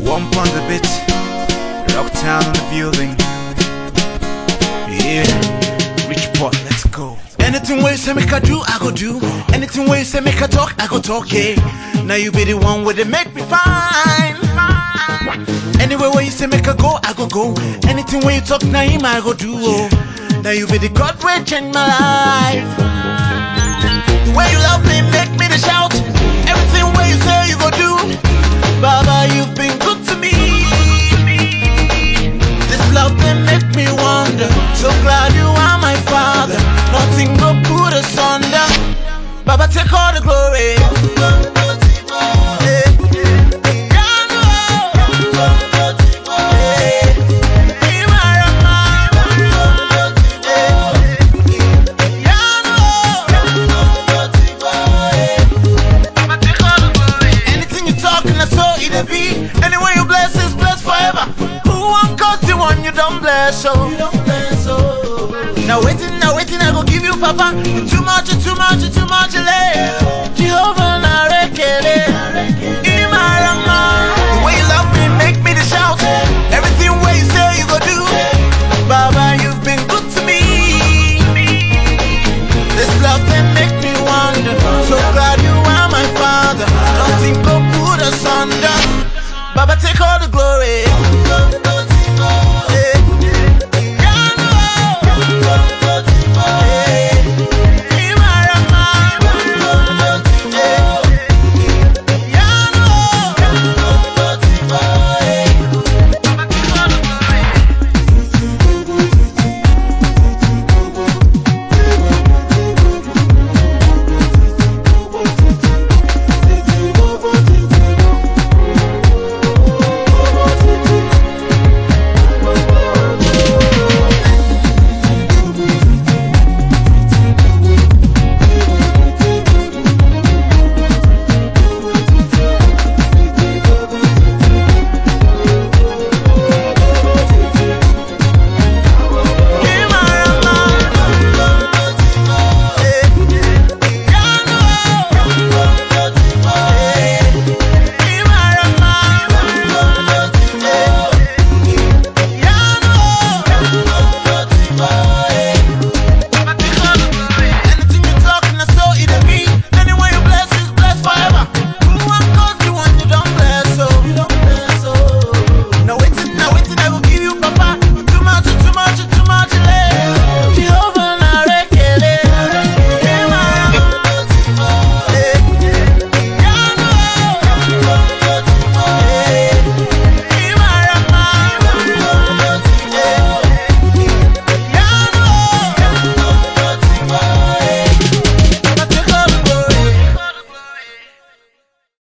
One on the bit, Rocktown on the building. Yeah, Rich Port, let's go. Anything where you say make I do, I go do. Anything where you say make I talk, I go talk, yeah. Now you be the one where they make me fine. Anywhere where you say make I go, I go go. Anything where you talk, now him I go do, oh. Now you be the God where change my life. The way you love me, make me to shout. Everything where you say you go do. Baba, you've been good to me. This love they make me wonder. So glad you are my father. Nothing go put us under. Baba, take all the glory. Anyway, you bless is blessed forever. Who won't cause the one you don't bless, oh? Now waiting, I go give you, Papa. You too much, Jehovah, na rekele. Imarama. The way you love me, make me to shout. Everything where you say you go do. Baba, you've been good to me. This love can make me wonder. So glad you are my father. Nothing go put us under. Baba, take all the glory.